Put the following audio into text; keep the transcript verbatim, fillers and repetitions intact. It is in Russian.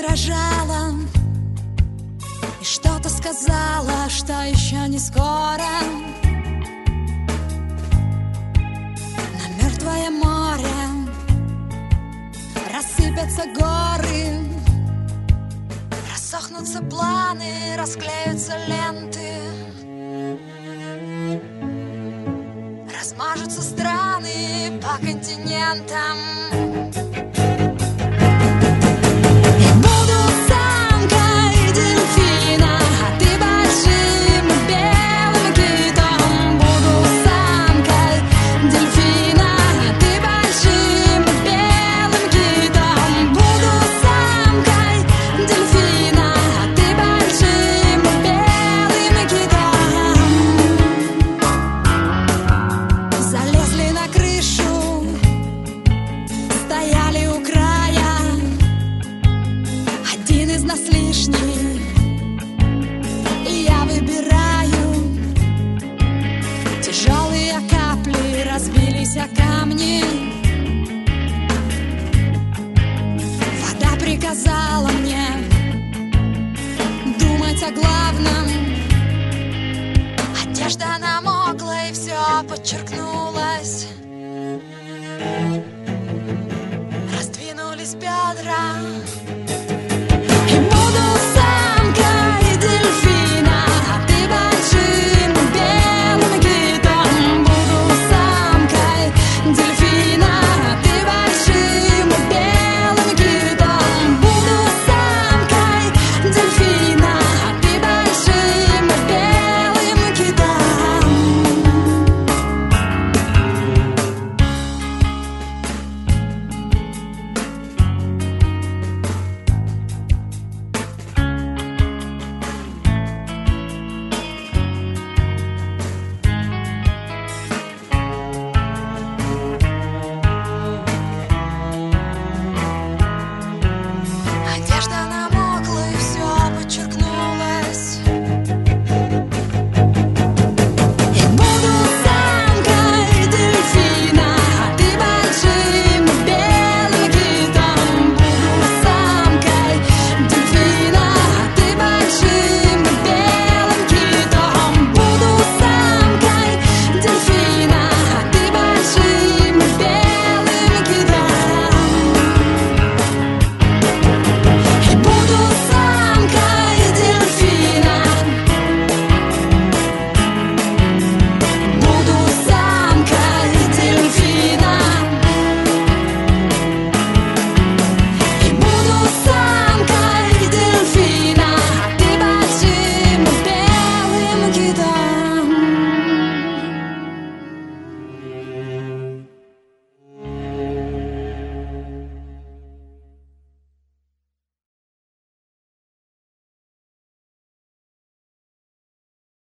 дрожала и что-то сказала, что еще не скоро на мертвое море рассыпятся горы, рассохнутся планы, расклеются ленты, размажутся страны по континентам. И я выбираю. Тяжелые капли разбились о камни. Вода приказала мне думать о главном. Одежда намокла, и все подчеркнулось. Раздвинулись бедра.